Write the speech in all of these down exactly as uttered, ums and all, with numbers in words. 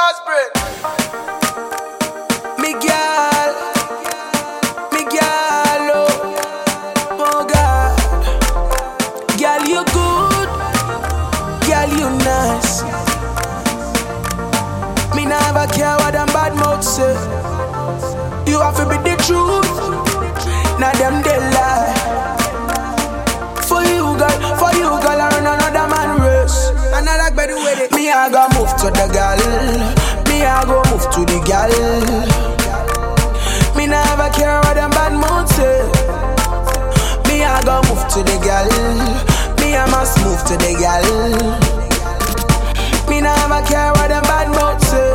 Boss Brain. Miguel, Miguel, oh, oh God. Girl, you good, girl, you nice. Me never care what them bad mouth say. You have to be the truth, now them they lie. For you, girl, for you, girl, I run another man race. And I like by the way they me, I go move to the girl. Me, I go move to the girl. Me never care what them bad mouth say. Me, I go move to the girl. Me, I must move to the girl. Me never care what them bad mouth say.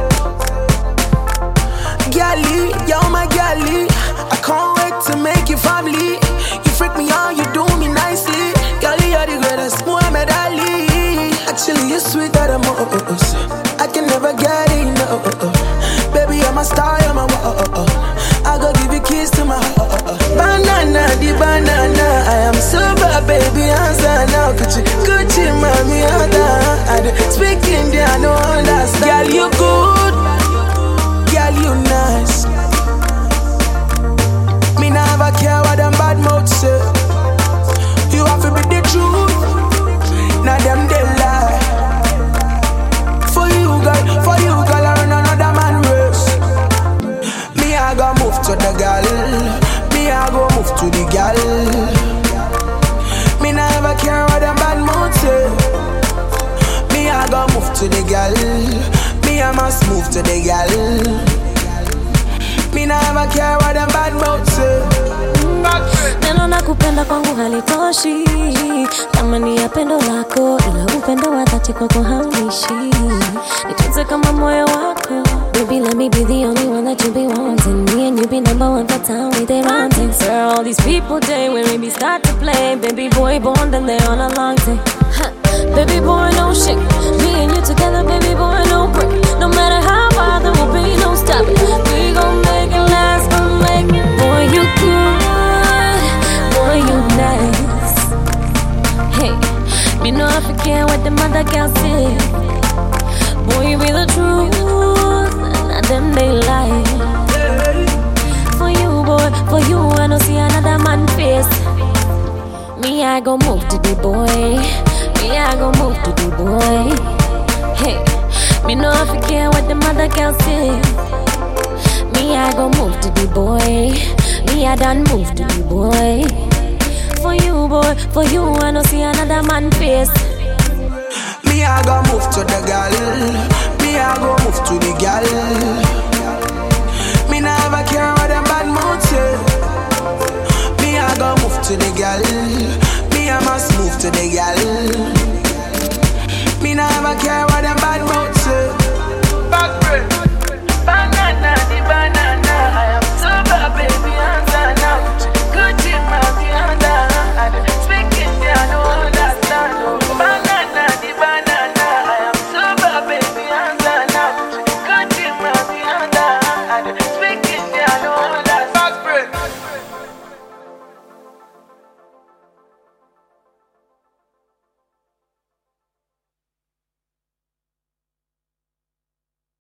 Girlie, you're my girlie. I can't wait to make you family. You freak me out, you do me nicely. Girlie, you're the greatest, Muhammad Ali. Actually, you're sweeter than most. I can never get enough. Baby, you're my star, you're my wow. I go give you keys to my heart. Banana, the banana. I am sober, baby, answer now. Gucci, Gucci, mommy, I speak Indian, I don't understand. Girl, you good, girl, you nice. Me never care what them bad mouth say. You have to be the truth, now them they lie. For you, girl, for you, girl, I run another man race. Me, I go move to the girl. Me, I go move to the girl. Me never care what them bad mouth say. Me, I go move to the girl. Me, I must move to the girl. Me never care what them bad mouth say. Neno na kupenda kwangu halitoshi. Thamani ya pendo lako, ila upendo wa dhati kwako hauishi. Nitunze kama moyo wako. Baby, let me be the only one that you be wanting. Me and you be number one for town with their mountains. Sir, all these people day when we be start to play. Baby boy born, then they on a long day. Huh. Baby boy, no shit. Me and you together, baby boy, no break. No matter how far, there will be no stopping. We gon' make it last, gon' make it. Boy, you good, boy, you nice. Hey, me know I forget what the mother girl say. Boy, you be the truth, and them they lie. For you, boy, for you, I don't see another man face. Me, I go move to the boy. Me, I go move to the boy. Hey, me know I forget what the mother girl say. Me, I go move to the boy. Me, I done move to the boy. For you, boy, for you, I don't see another man face. Me, I go move to the girl. Me, I go move to the girl. Me never care what them bad mouth say. Me, I go move to the girl.